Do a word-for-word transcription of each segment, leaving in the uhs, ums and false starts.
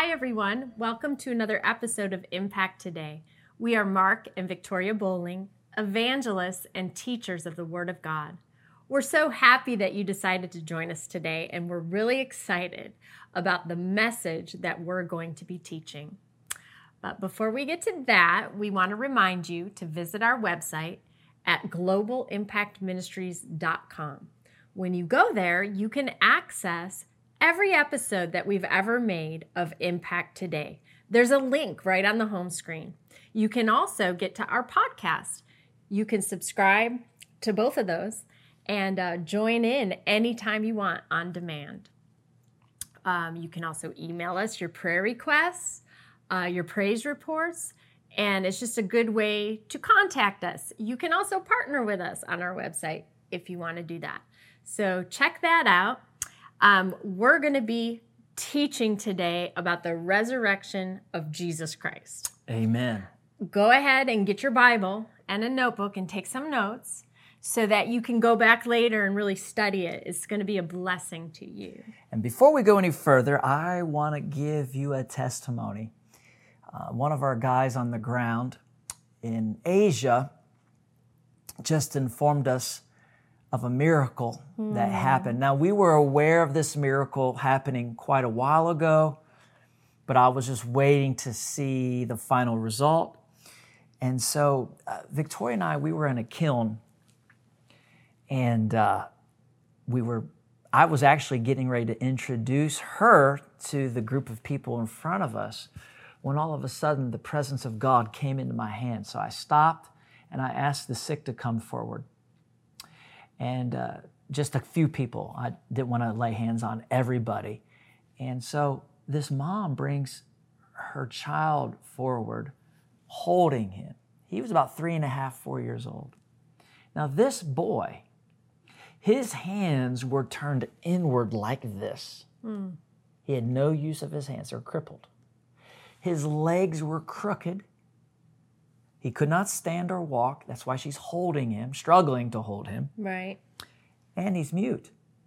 Hi, everyone. Welcome to another episode of Impact Today. We are Mark and Victoria Bowling, evangelists and teachers of the Word of God. We're so happy that you decided to join us today, and we're really excited about the message that we're going to be teaching. But before we get to that, we want to remind you to visit our website at global impact ministries dot com. When you go there, you can access every episode that we've ever made of Impact Today. There's a link right on the home screen. You can also get to our podcast. You can subscribe to both of those and uh, join in anytime you want on demand. Um, you can also email us your prayer requests, uh, your praise reports, and it's just a good way to contact us. You can also partner with us on our website if you want to do that. So check that out. Um, we're going to be teaching today about the resurrection of Jesus Christ. Amen. Go ahead and get your Bible and a notebook and take some notes so that you can go back later and really study it. It's going to be a blessing to you. And before we go any further, I want to give you a testimony. Uh, one of our guys on the ground in Asia just informed us of a miracle mm. that happened. Now, we were aware of this miracle happening quite a while ago, but I was just waiting to see the final result. And so uh, Victoria and I, we were in a kiln, and uh, we were, I was actually getting ready to introduce her to the group of people in front of us when all of a sudden the presence of God came into my hand. So I stopped and I asked the sick to come forward. And uh, just a few people. I didn't want to lay hands on everybody. And so this mom brings her child forward, holding him. He was about three and a half, four years old. Now this boy, his hands were turned inward like this. Mm. He had no use of his hands. They were crippled. His legs were crooked. He could not stand or walk. That's why she's holding him, struggling to hold him. Right. And he's mute.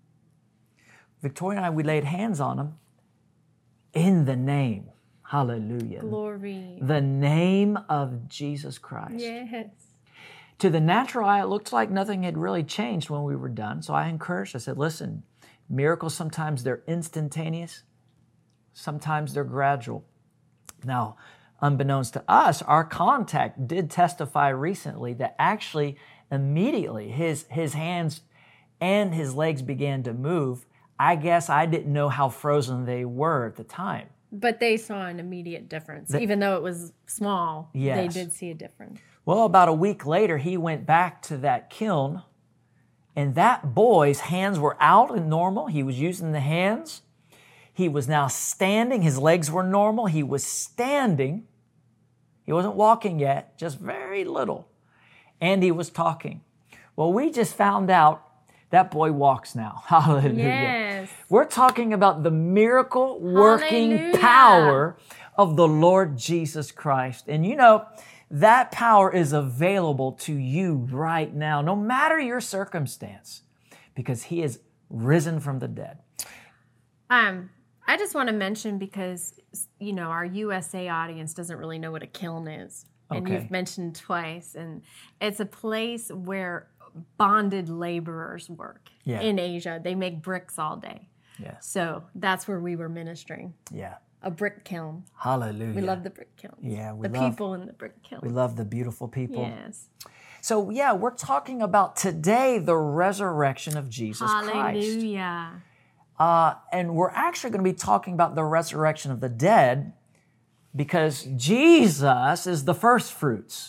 Victoria and I, we laid hands on him in the name, hallelujah. Glory. The name of Jesus Christ. Yes. To the natural eye, it looked like nothing had really changed when we were done. So I encouraged, I said, listen, miracles, sometimes they're instantaneous. Sometimes they're gradual. Now, unbeknownst to us, our contact did testify recently that actually immediately his, his hands and his legs began to move. I guess I didn't know how frozen they were at the time. But they saw an immediate difference. The, Even though it was small, yes. They did see a difference. Well, about a week later, he went back to that kiln, and that boy's hands were out and normal. He was using the hands. He was now standing. His legs were normal. He was standing. He wasn't walking yet, just very little. And he was talking. Well, we just found out that boy walks now. Hallelujah. Yes. We're talking about the miracle working Hallelujah. Power of the Lord Jesus Christ. And you know, that power is available to you right now, no matter your circumstance, because he is risen from the dead. Um. I just want to mention because, you know, our U S A audience doesn't really know what a kiln is. And okay. You've mentioned twice. And it's a place where bonded laborers work yeah. in Asia. They make bricks all day. Yeah. So that's where we were ministering. Yeah. A brick kiln. Hallelujah. We love the brick kilns. Yeah. We the love, people in the brick kiln. We love the beautiful people. Yes. So, yeah, we're talking about today the resurrection of Jesus Hallelujah. Christ. Hallelujah. Uh, and we're actually going to be talking about the resurrection of the dead because Jesus is the first fruits.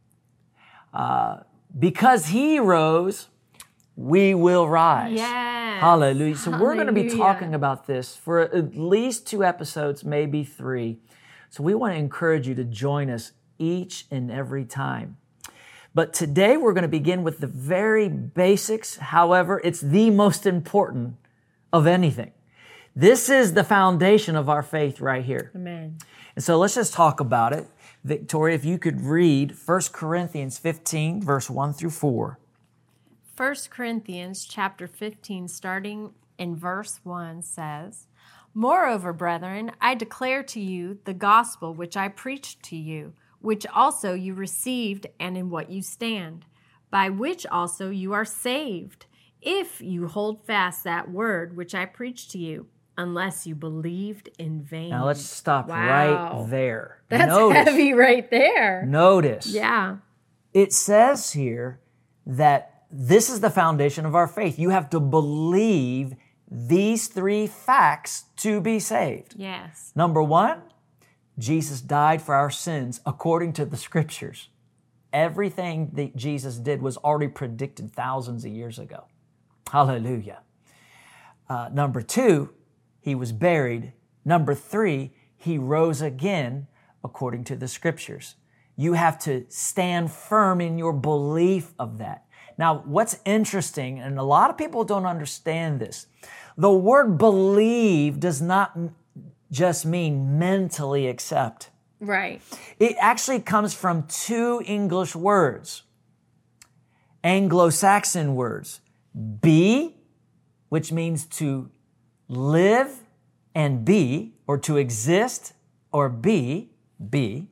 Uh, because he rose, we will rise. Yes. Hallelujah. So Hallelujah. we're going to be talking about this for at least two episodes, maybe three. So we want to encourage you to join us each and every time. But today we're going to begin with the very basics. However, it's the most important of anything. This is the foundation of our faith right here. Amen. And so let's just talk about it. Victoria, if you could read First Corinthians fifteen, verse one through four. First Corinthians chapter fifteen, starting in verse one says, Moreover, brethren, I declare to you the gospel which I preached to you, which also you received, and in what you stand, by which also you are saved, if you hold fast that word which I preached to you, unless you believed in vain. Now let's stop Wow. right there. That's Notice, heavy right there. Notice. Yeah. It says here that this is the foundation of our faith. You have to believe these three facts to be saved. Yes. Number one, Jesus died for our sins according to the scriptures. Everything that Jesus did was already predicted thousands of years ago. Hallelujah. Uh, number two, he was buried. Number three, he rose again according to the scriptures. You have to stand firm in your belief of that. Now, what's interesting, and a lot of people don't understand this, the word believe does not just mean mentally accept. Right. It actually comes from two English words, Anglo-Saxon words, be, which means to live and be, or to exist or be, be,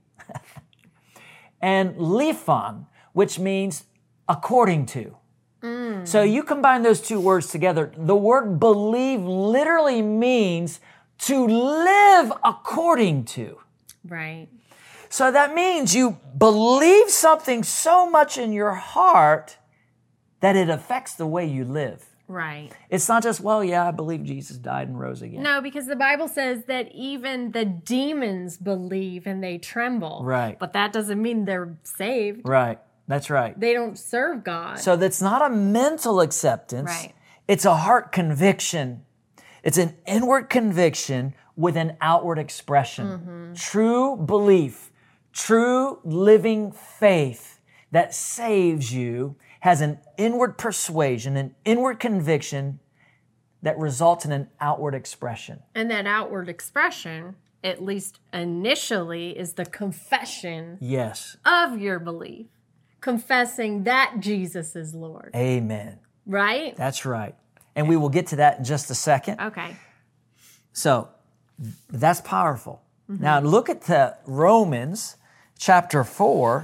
and liphon, which means according to. Mm. So you combine those two words together. The word believe literally means to live according to. Right. So that means you believe something so much in your heart that it affects the way you live. Right. It's not just, well, yeah, I believe Jesus died and rose again. No, because the Bible says that even the demons believe and they tremble. Right. But that doesn't mean they're saved. Right. That's right. They don't serve God. So that's not a mental acceptance. Right. It's a heart conviction. It's an inward conviction with an outward expression. Mm-hmm. True belief, true living faith that saves you has an inward persuasion, an inward conviction that results in an outward expression. And that outward expression, at least initially, is the confession yes. of your belief. Confessing that Jesus is Lord. Amen. Right? That's right. And we will get to that in just a second. Okay. So that's powerful. Mm-hmm. Now look at the Romans chapter four.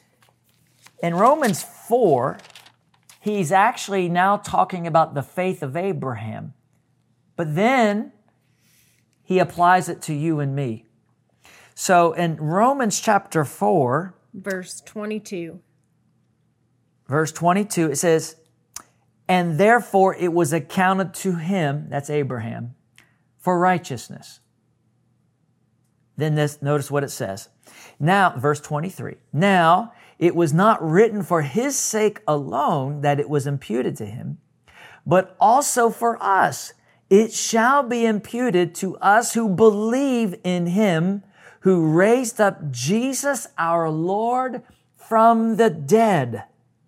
In Romans four, he's actually now talking about the faith of Abraham. But then he applies it to you and me. So in Romans chapter four, verse twenty-two. Verse twenty-two, it says, and therefore it was accounted to him, that's Abraham, for righteousness. Then this, notice what it says. Now, verse twenty-three, now it was not written for his sake alone that it was imputed to him, but also for us. It shall be imputed to us who believe in him who raised up Jesus our Lord from the dead,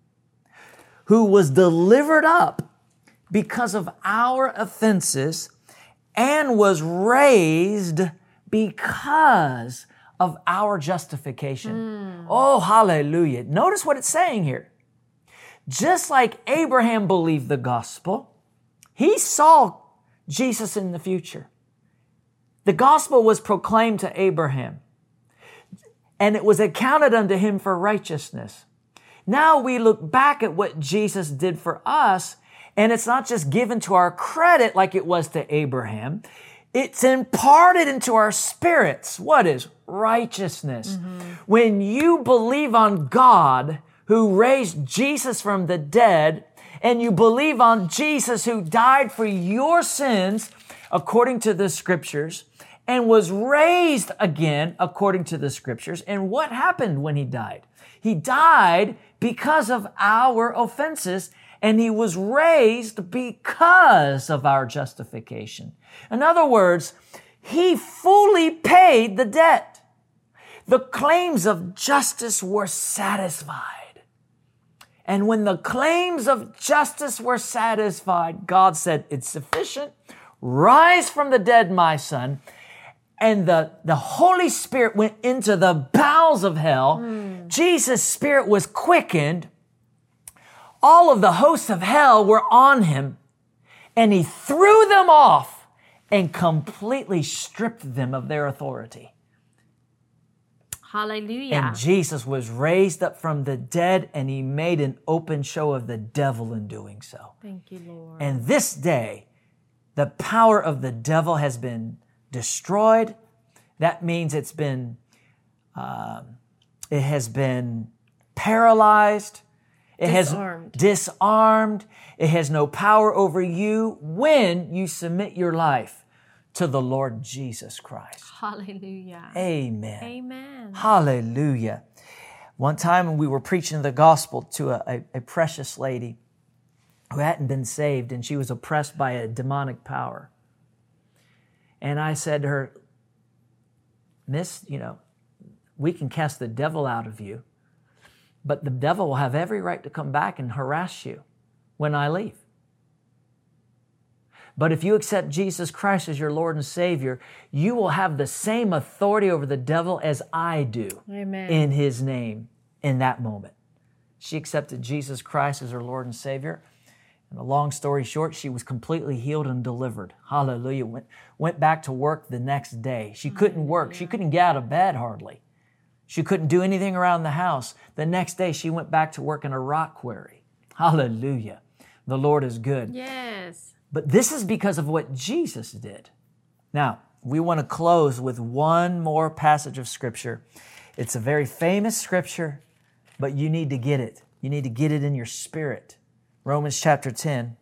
who was delivered up because of our offenses and was raised because of our justification. Mm. Oh, hallelujah. Notice what it's saying here. Just like Abraham believed the gospel, he saw Jesus in the future. The gospel was proclaimed to Abraham, and it was accounted unto him for righteousness. Now we look back at what Jesus did for us, and it's not just given to our credit like it was to Abraham. It's imparted into our spirits. What is righteousness? Mm-hmm. When you believe on God who raised Jesus from the dead, and you believe on Jesus who died for your sins according to the scriptures, and was raised again according to the scriptures. And what happened when he died? He died because of our offenses, and he was raised because of our justification. In other words, he fully paid the debt. The claims of justice were satisfied. And when the claims of justice were satisfied, God said, it's sufficient. Rise from the dead, my son. And the, the Holy Spirit went into the bowels of hell. Mm. Jesus' spirit was quickened. All of the hosts of hell were on him. And he threw them off. and completely stripped them of their authority. Hallelujah. And Jesus was raised up from the dead, and he made an open show of the devil in doing so. Thank you, Lord. And this day, the power of the devil has been destroyed. That means it's been, um, it has been paralyzed. It Disarmed. has disarmed. It has no power over you when you submit your life to the Lord Jesus Christ. Hallelujah. Amen. Amen. Hallelujah. One time we were preaching the gospel to a, a, a precious lady who hadn't been saved, and she was oppressed by a demonic power. And I said to her, Miss, you know, we can cast the devil out of you, but the devil will have every right to come back and harass you when I leave. But if you accept Jesus Christ as your Lord and Savior, you will have the same authority over the devil as I do. Amen. In his name in that moment. She accepted Jesus Christ as her Lord and Savior. And a long story short, she was completely healed and delivered. Hallelujah. Went, went back to work the next day. She couldn't work. She couldn't get out of bed hardly. She couldn't do anything around the house. The next day, she went back to work in a rock quarry. Hallelujah. The Lord is good. Yes. But this is because of what Jesus did. Now, we want to close with one more passage of Scripture. It's a very famous Scripture, but you need to get it. You need to get it in your spirit. Romans chapter ten.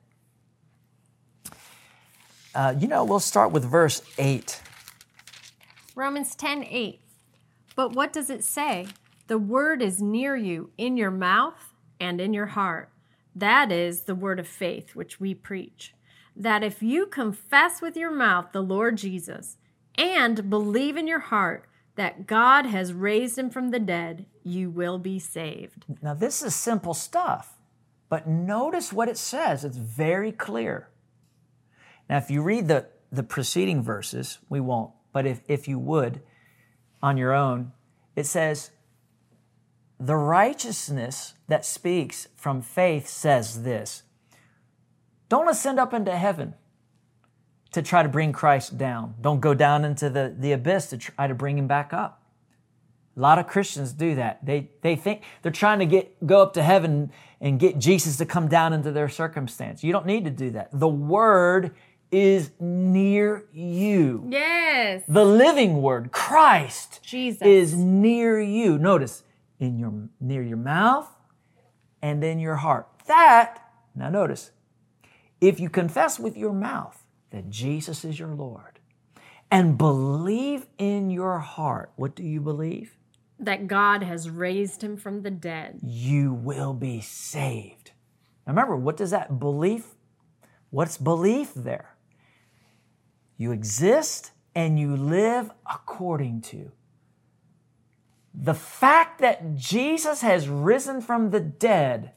Uh, you know, we'll start with verse eight. Romans ten eight. But what does it say? The word is near you, in your mouth and in your heart. That is the word of faith which we preach. That if you confess with your mouth the Lord Jesus and believe in your heart that God has raised him from the dead, you will be saved. Now, this is simple stuff, but notice what it says. It's very clear. Now, if you read the, the preceding verses, we won't, but if, if you would, on your own, it says, the righteousness that speaks from faith says this. Don't ascend up into heaven to try to bring Christ down. Don't go down into the, the abyss to try to bring him back up. A lot of Christians do that. They, they think they're trying to get go up to heaven and get Jesus to come down into their circumstance. You don't need to do that. The Word is near you. Yes. The living Word, Christ, Jesus, is near you. Notice, in your near your mouth and in your heart. That, now notice, if you confess with your mouth that Jesus is your Lord and believe in your heart, what do you believe? That God has raised him from the dead. You will be saved. Now remember, what does that belief, what's belief there? You exist and you live according to. The fact that Jesus has risen from the dead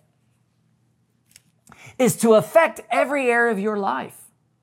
is to affect every area of your life.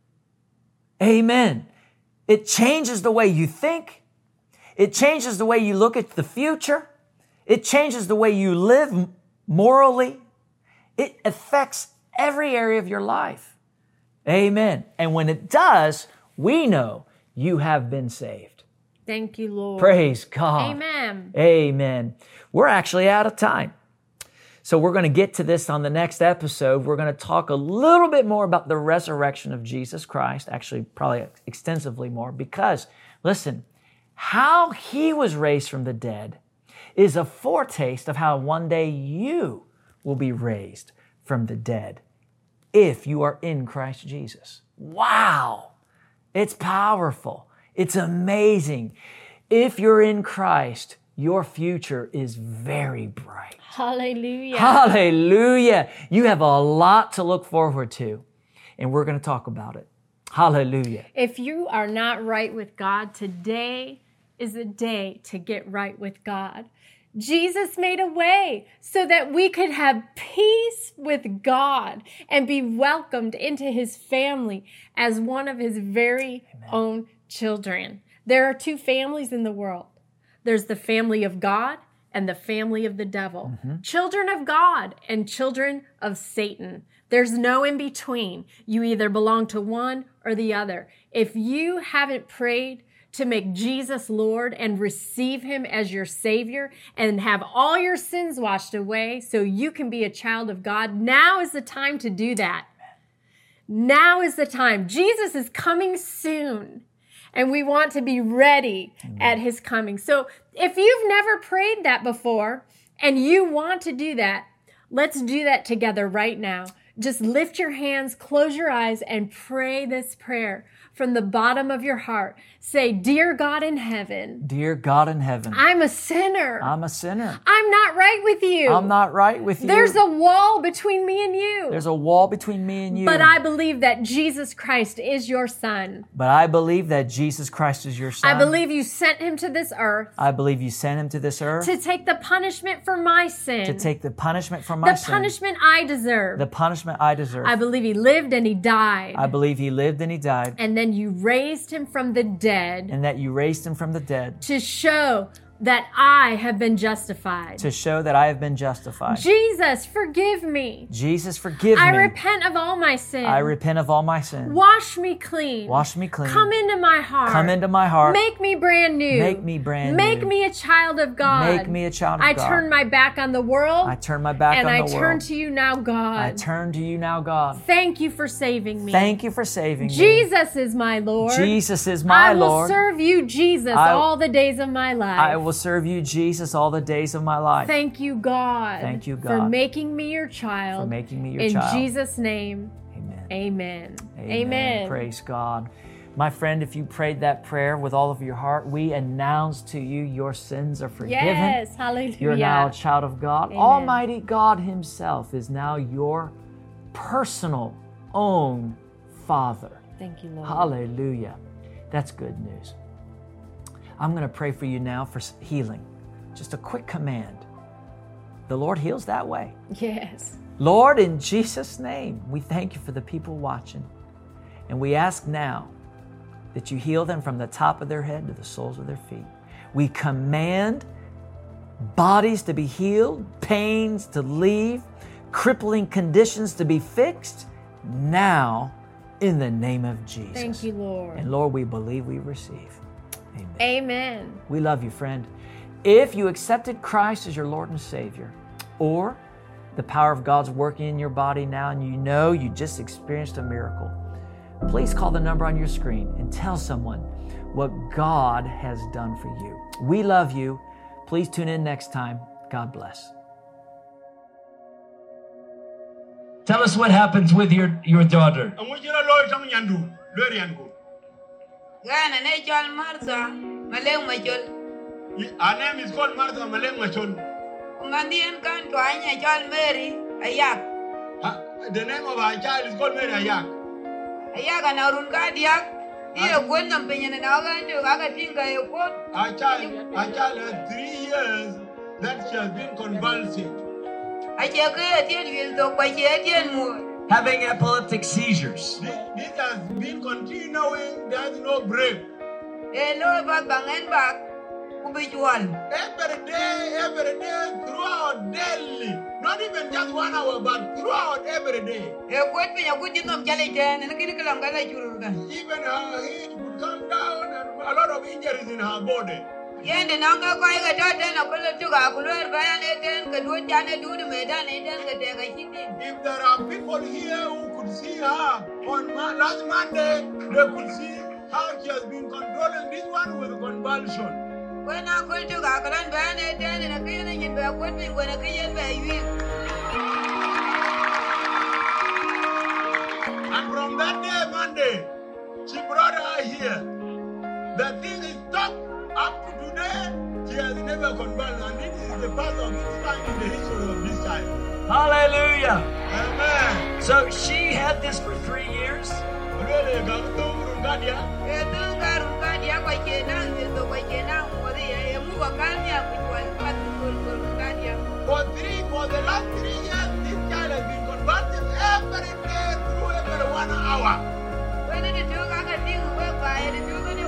Amen. It changes the way you think. It changes the way you look at the future. It changes the way you live morally. It affects every area of your life. Amen. And when it does, we know you have been saved. Thank you, Lord. Praise God. Amen. Amen. We're actually out of time. So we're going to get to this on the next episode. We're going to talk a little bit more about the resurrection of Jesus Christ, actually probably extensively more, because, listen, how he was raised from the dead is a foretaste of how one day you will be raised from the dead if you are in Christ Jesus. Wow! It's powerful. It's amazing. If you're in Christ, your future is very bright. Hallelujah. Hallelujah. You have a lot to look forward to, and we're going to talk about it. Hallelujah. If you are not right with God, today is the day to get right with God. Jesus made a way so that we could have peace with God and be welcomed into his family as one of his very Amen. Own children. There are two families in the world. There's the family of God and the family of the devil. Mm-hmm. Children of God and children of Satan. There's no in between. You either belong to one or the other. If you haven't prayed to make Jesus Lord and receive him as your Savior and have all your sins washed away so you can be a child of God, now is the time to do that. Now is the time. Jesus is coming soon, and we want to be ready Amen. At his coming. So if you've never prayed that before and you want to do that, let's do that together right now. Just lift your hands, close your eyes, and pray this prayer from the bottom of your heart. Say, Dear God in heaven. Dear God in heaven. I'm a sinner. I'm a sinner. I'm not right with you. I'm not right with you. There's a wall between me and you. There's a wall between me and you. But I believe that Jesus Christ is your son. But I believe that Jesus Christ is your son. I believe you sent him to this earth. I believe you sent him to this earth. To take the punishment for my sin. To take the punishment for my the sin. The punishment I deserve. The punishment I deserve. I believe he lived and he died. I believe he lived and he died. And then you raised him from the dead. And that you raised him from the dead. To show that I have been justified. To show that I have been justified. Jesus, forgive me. Jesus, forgive I me. I repent of all my sins. I repent of all my sins. Wash me clean. Wash me clean. Come into my heart. Come into my heart. Make me brand new. Make me brand Make new. me a child of God. Make me a child of I God. I turn my back on the world. I turn my back and on I the world. And I turn to you now, God. I turn to you now, God. Thank you for saving me. Thank you for saving me. Jesus is my Lord. Jesus is my I will Lord. serve you, Jesus, I, all the days of my life. I will serve you, Jesus, all the days of my life. Thank you, God. Thank you, God. For making me your child. For making me your In child. In Jesus' name. Amen. Amen. Amen. Amen. Praise God. My friend, if you prayed that prayer with all of your heart, we announce to you your sins are forgiven. Yes, hallelujah. You're now a child of God. Amen. Almighty God himself is now your personal own Father. Thank you, Lord. Hallelujah. That's good news. I'm going to pray for you now for healing. Just a quick command. The Lord heals that way. Yes. Lord, in Jesus' name, we thank you for the people watching. And we ask now that you heal them from the top of their head to the soles of their feet. We command bodies to be healed, pains to leave, crippling conditions to be fixed now in the name of Jesus. Thank you, Lord. And Lord, we believe we receive. Amen. Amen. We love you, friend. If you accepted Christ as your Lord and Savior, or the power of God's working in your body now and you know you just experienced a miracle, please call the number on your screen and tell someone what God has done for you. We love you. Please tune in next time. God bless. Tell us what happens with your, your daughter. Gana ne chol Martha, maleng machol. Her name is called Martha Maleng Machol. Mandien kan tuanya chol Mary Ayak. The name of our child is called Mary Ayak. Ayak ana run ka diak. Iyo kwen nam penyen na ga ndu ga tinga e kon. Our child, our child has three years that she has been convulsing. Ache ke tien wil to kwa che tien mu. Having epileptic seizures. This, this has been continuing, there's no break. Hello, back bangen back. Every day, every day, throughout daily. Not even just one hour, but throughout every day. Even her heat would come down and a lot of injuries in her body. If there are people here who could see her on last Monday, they could see how she has been controlling this one with convulsion. When I go to Gagalan Ban, and a cleaning in the equipment when a clean baby. And from that day, Monday, she brought her here. The thing is stopped. Up to today, she has never convulsed, and this is the first of its time in the history of this child. Hallelujah. Amen. So she had this for three years? Really, For three, for the last three years, this child has been convulsing every day through every one hour. When it took a thing whereby it took a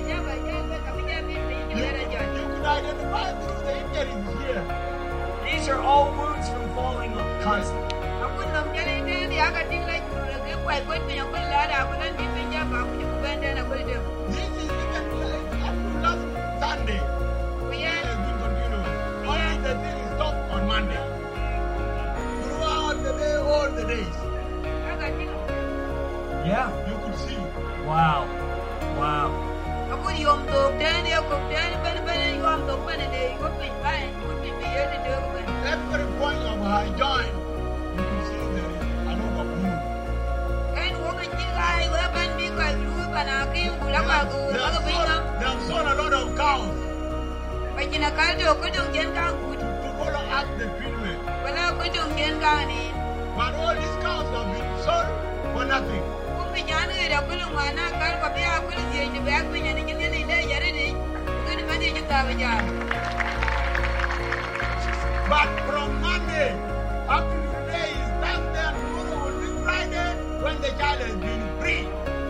You could identify through the injuries here. These are all wounds from falling constantly. I wouldn't have yaga ting la juru ke kwai kwai pinya kwai la da ko nan bi pinya ba ku ku bende na kwai dem. This is even like up to last Sunday. Kuya It has been continuing. Only the thing is stopped on Monday. Throughout the day, all the days, yaga ting. Yeah. you could see. Wow. Wow. Aku yom to den ya ko den ben ben yom to ben de ko pin ba ko pin bi ye de de ko ben. Every point of her joint, you could see there is a lot of moon. En wo ga ji ga ai wa ben bi ko ru ba na ki ku la ba ko They la have ga bin sown- na. they have sown a lot of cows Ba ji na ka do ko do gen ka ku. to follow up the treatment. Wala ko do gen ka ni. But all these cows have been sold for nothing. Ku bi jan ga da ku lu ma na ka ko bi a ku ji ji ba ku ni ni ni le ya re ni. Ku ni ba ni ji ta ba ja. But from Monday up to today is Thursday and tomorrow will be Friday when the child has been free.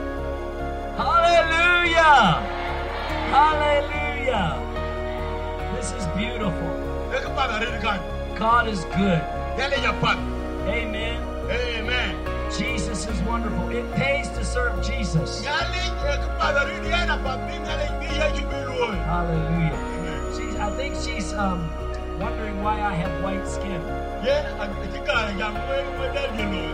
Hallelujah. Hallelujah. This is beautiful. Take a part of it, God. God is good. Tell it your part. Amen. Amen. Jesus is wonderful. It pays to serve Jesus. Nyali, take a part of it, yeah, but being a lady, yeah, you will win. Hallelujah. Amen. She's, I think she's um, wondering why I have white skin. Yeah, I think I am waiting for that, you know.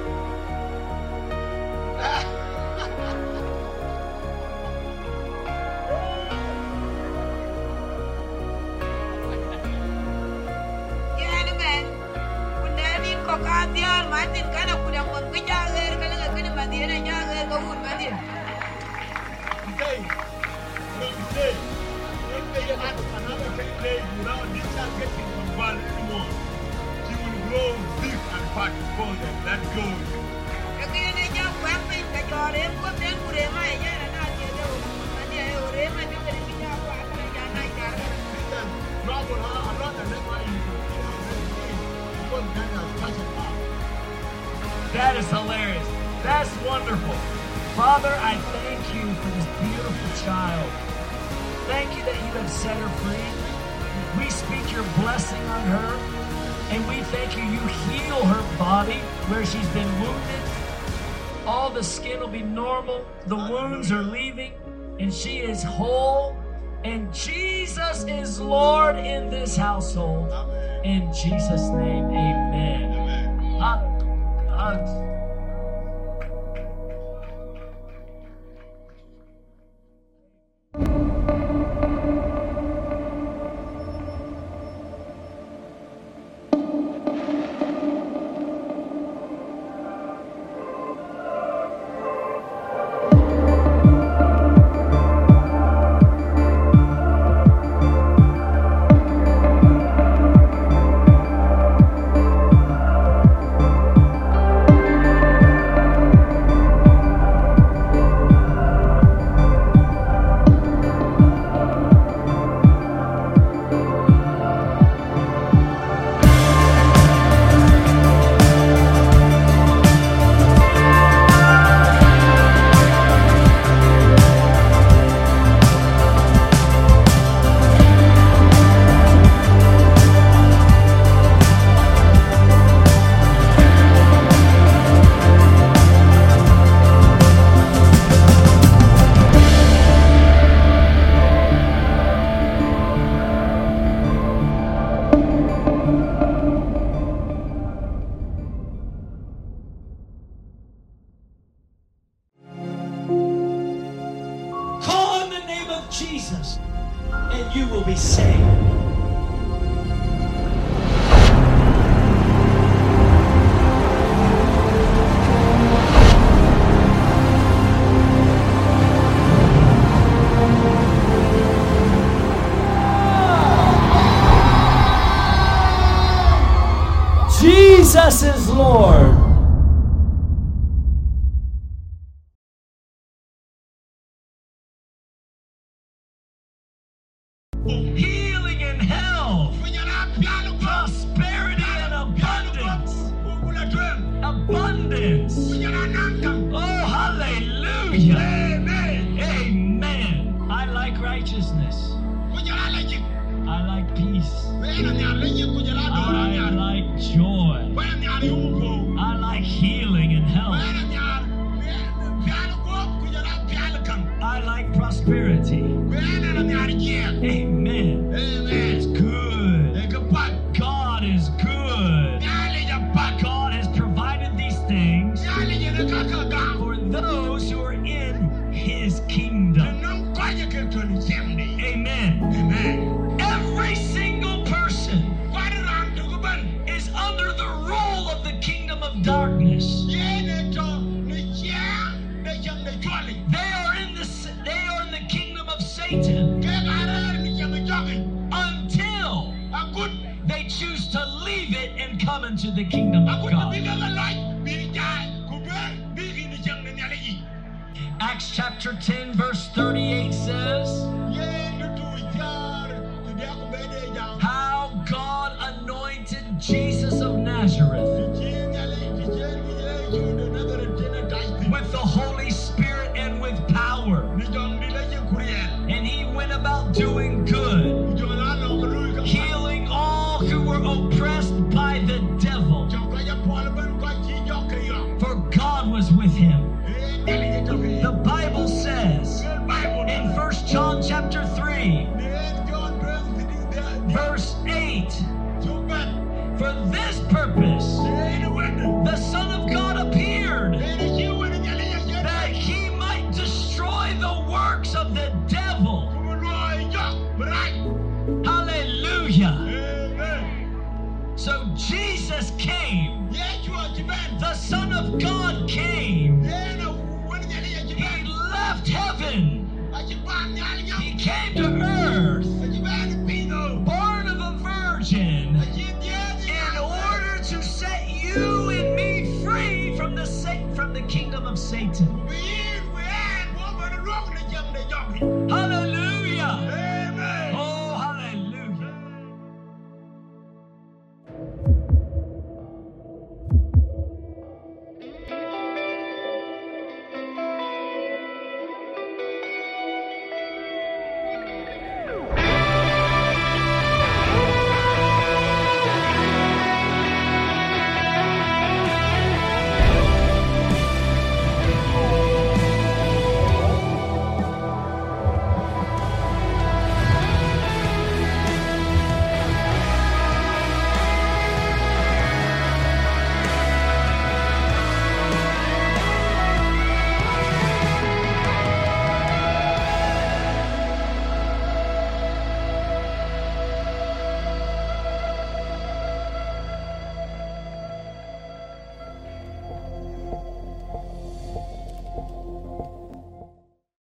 Ya ni ben. Ku ne ni ko ka tiar ma tin kana ku da mon ku ja ga ka la ka ni ma di na ja ga ko un ma di. Today, from today, if they had another ten days without this child getting convalesced anymore, she will grow big and fat before them. That goes. Ka ki ne ja ku am pe ka jo re ko den ku re ma ya na na di de o ma di e o re ma di ka ni ja ku a ka ja na ja. Christians trouble her a lot and that's why you because God has touched her. That is hilarious. That's wonderful. Father, I thank you for this beautiful child. Thank you that you have set her free. We speak your blessing on her. And we thank you, you heal her body where she's been wounded. All the skin will be normal. The wounds are leaving. And she is whole. And Jesus is Lord in this household. Amen. In Jesus' name, amen. Amen. Uh, uh, call on the name of Jesus, and you will be saved. Jesus is Lord. Healing and health, prosperity and abundance. Abundance. Oh, hallelujah. Amen. Amen. I like righteousness. I like peace. I like joy. I like healing and Actually, They are in the s- they are in the kingdom of Satan ke karer ni chang jogi. until Akut, they choose to leave it and come into the kingdom of akut God. bi ga loy, bi jai, ku be, bi ki ni chang ni ali. Acts chapter ten verse thirty-eight says Ye ni tu jar, tu dia ku be de jang. how God anointed Jesus of Nazareth Ji ni ali, ji je ni ye ju de nazar jena dai. with the Holy Spirit and with power. Ni jong ni la je kuriel. And he went about doing good, Jong la no ku lu ka. healing all who were oppressed by the devil, Jong ka ya pol ban ko ji jok ke yo. for God was with him. E ni ali je to ke. The Bible says Ke Bible in First John chapter three, ni John Brown sitting there. verse eight, So bad. for this purpose Ni ni wen. the Son of God appeared, Ni ji wen ni ali je. that he might destroy the works of the devil. Ku lu jok, berai. Hallelujah. Amen. So Jesus came, Ye chua ji ben. the Son of God came. Ye na wen ni ali je He ben. left heaven. A ji ban ni ali He nyam. came to earth, A ji ben pino. born of a virgin, A ji dia ni. in order to set you and me free from the sa- from the kingdom of Satan. Bi